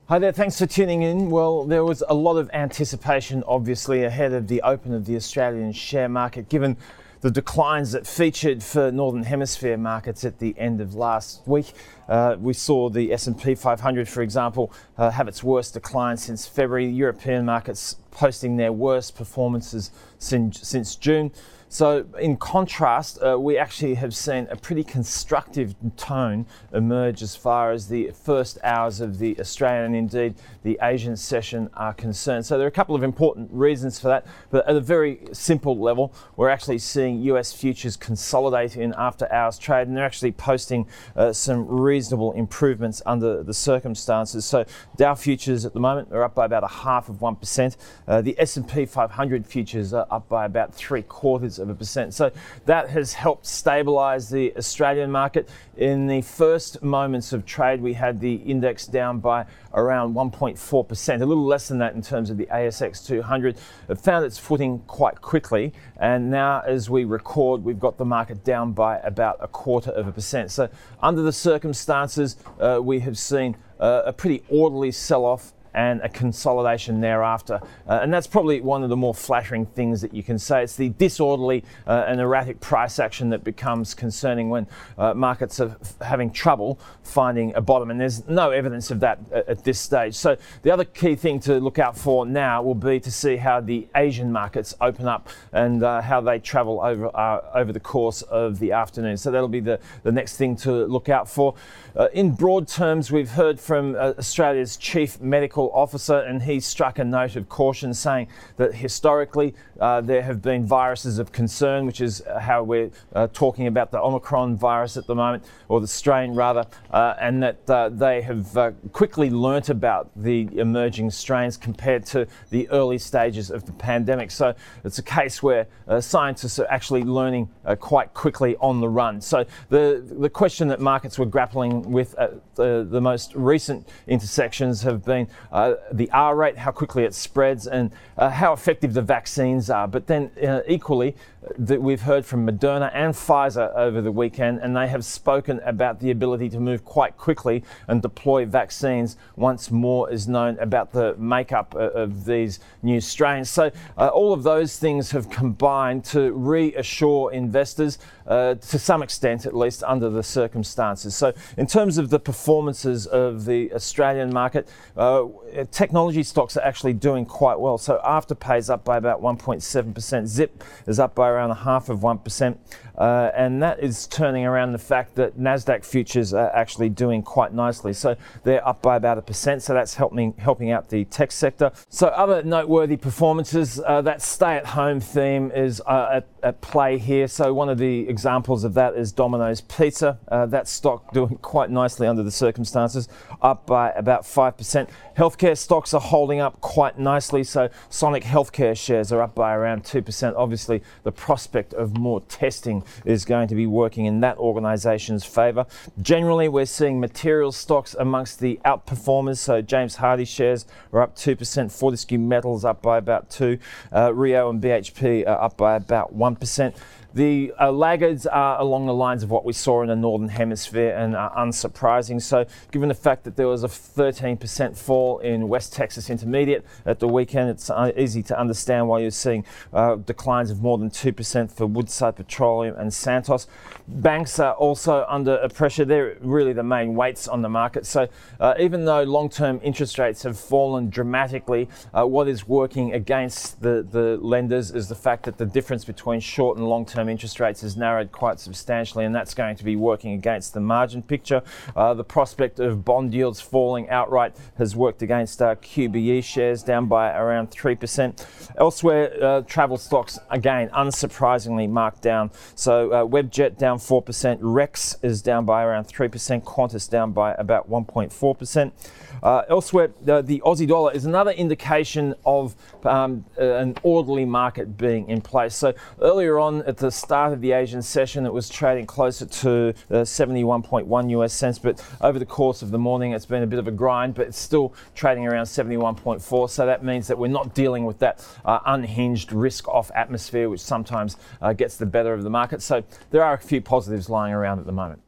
Hi there, thanks for tuning in. Well, there was a lot of anticipation, obviously, ahead of the open of the Australian share market, given the declines that featured for Northern Hemisphere markets at the end of last week. We saw the S&P 500, for example, have its worst decline since February. European markets posting their worst performances since June. So in contrast, we actually have seen a pretty constructive tone emerge as far as the first hours of the Australian and indeed the Asian session are concerned. So there are a couple of important reasons for that, but at a very simple level, we're actually seeing US futures consolidate in after hours trade, and they're actually posting some reasonable improvements under the circumstances. So Dow futures at the moment are up by about 0.5%. The S&P 500 futures are up by about 0.75%. So that has helped stabilise the Australian market. In the first moments of trade, we had the index down by around 1.4%, a little less than that in terms of the ASX 200. It found its footing quite quickly, and now as we record, we've got the market down by about 0.25%. So under the circumstances, we have seen a pretty orderly sell-off and a consolidation thereafter. And that's probably one of the more flattering things that you can say. It's the disorderly and erratic price action that becomes concerning when markets are having trouble finding a bottom, and there's no evidence of that at this stage. So the other key thing to look out for now will be to see how the Asian markets open up and how they travel over the course of the afternoon. So that'll be the next thing to look out for. In broad terms, we've heard from Australia's Chief Medical Officer, and he struck a note of caution, saying that historically there have been viruses of concern, which is how we're talking about the Omicron virus at the moment, or the strain rather, and that they have quickly learnt about the emerging strains compared to the early stages of the pandemic. So it's a case where scientists are actually learning quite quickly on the run. So the question that markets were grappling with the most recent intersections have been the R rate, how quickly it spreads, and how effective the vaccines are. But then equally, that we've heard from Moderna and Pfizer over the weekend, and they have spoken about the ability to move quite quickly and deploy vaccines once more is known about the makeup of these new strains. So all of those things have combined to reassure investors, to some extent at least, under the circumstances. So in terms of the performances of the Australian market, technology stocks are actually doing quite well. So Afterpay is up by about 1.7%. Zip is up by around 0.5%. And that is turning around the fact that NASDAQ futures are actually doing quite nicely. So they're up by about 1%. So that's helping out the tech sector. So other noteworthy performances, that stay-at-home theme is at play here. So one of the examples of that is Domino's Pizza. That stock doing quite nicely under the circumstances, up by about 5%. Healthcare stocks are holding up quite nicely. So Sonic Healthcare shares are up by around 2%. Obviously, the prospect of more testing is going to be working in that organisation's favour. Generally, we're seeing materials stocks amongst the outperformers. So James Hardie shares are up 2%. Fortescue Metals up by about 2%. Rio and BHP are up by about 1%. The laggards are along the lines of what we saw in the Northern Hemisphere and are unsurprising. So given the fact that there was a 13% fall in West Texas Intermediate at the weekend, it's easy to understand why you're seeing declines of more than 2% for Woodside Petroleum and Santos. Banks are also under pressure. They're really the main weights on the market. So even though long-term interest rates have fallen dramatically, what is working against the lenders is the fact that the difference between short and long-term interest rates has narrowed quite substantially, and that's going to be working against the margin picture. The prospect of bond yields falling outright has worked against QBE shares, down by around 3%. Elsewhere, travel stocks, again, unsurprisingly marked down. So Webjet down 4%, Rex is down by around 3%, Qantas down by about 1.4%. Elsewhere, the Aussie dollar is another indication of an orderly market being in place. So earlier on at the start of the Asian session, it was trading closer to 71.1 US cents, but over the course of the morning, it's been a bit of a grind, but it's still trading around 71.4. So that means that we're not dealing with that unhinged risk-off atmosphere, which sometimes gets the better of the market. So there are a few positives lying around at the moment.